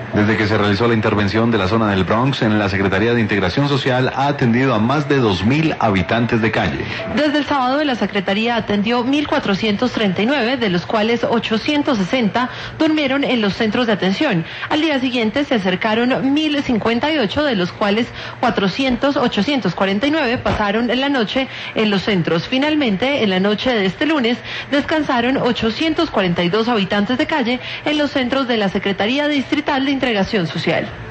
Desde que se realizó la intervención de la zona del Bronx, en la Secretaría de Integración Social ha atendido a más de 2.000 habitantes de calle. Desde el sábado la Secretaría atendió 1.439, de los cuales 860 durmieron en los centros de atención. Al día siguiente se acercaron 1.058, de los cuales 849 pasaron la noche en los centros. Finalmente, en la noche de este lunes, descansaron 842 habitantes de calle en los centros de la Secretaría Distrital de Integración Social.